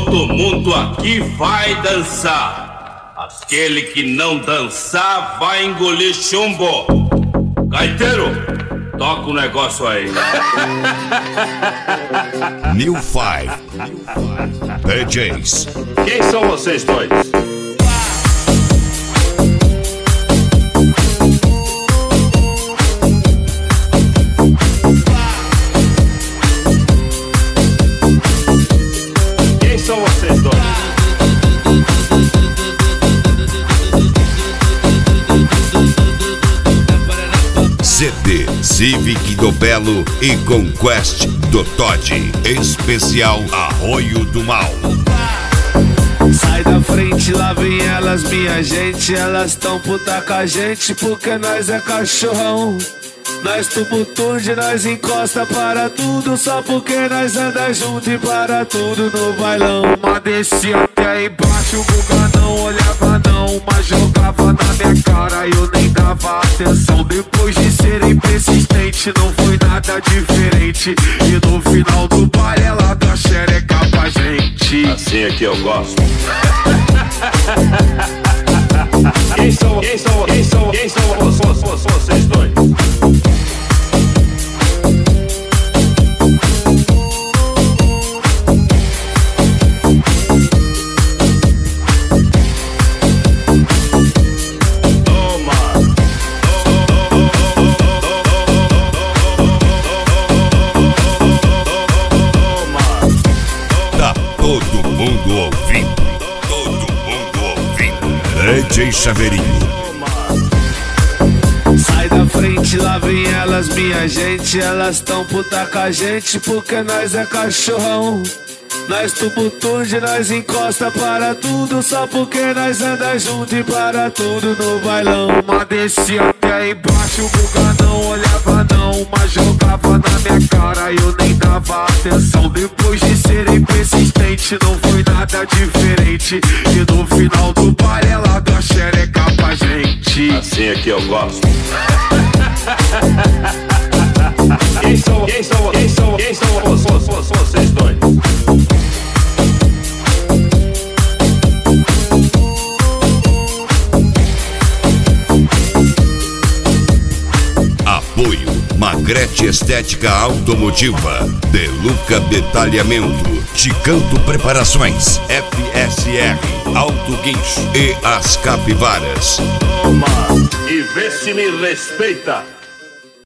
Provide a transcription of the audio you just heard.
Todo mundo aqui vai dançar. Aquele que não dançar vai engolir chumbo. Gaiteiro, toca o negócio aí. New Five DJs. Quem são vocês dois? Quem são vocês dois? CD Civic do Belo e Conquest do Todd. Especial Arroio do Mal. Sai da frente, lá vem elas, minha gente. Elas tão puta com a gente porque nós é cachorrão. Nós tumultude, nós encosta para tudo, só porque nós anda junto e para tudo no bailão. Uma descia até embaixo, o Guga não olhava não, mas jogava na minha cara e eu nem dava atenção. Depois de serem persistente, não foi nada diferente. E no final do baile ela dá xereca pra gente. Assim é que eu gosto. Quem são vocês dois? Todo mundo ouvindo. DJ Chaveirinho. Sai da frente, lá vem elas, minha gente. Elas tão puta com a gente porque nós é cachorrão. Nós tumultude, nós encosta para tudo, só porque nós anda junto e para tudo no bailão. Uma descia até embaixo, o Guga não olhava não, mas jogava na minha cara e eu nem dava atenção. Depois de serem persistente, não foi nada diferente. E no final do baile ela dá xereca pra gente. Assim é que eu gosto. Quem são vocês dois? Apoio Magrete Estética Automotiva, Deluca Detalhamento, Ticanto Preparações, FSR, Auto Guincho e as Capivaras. Toma e vê se me respeita.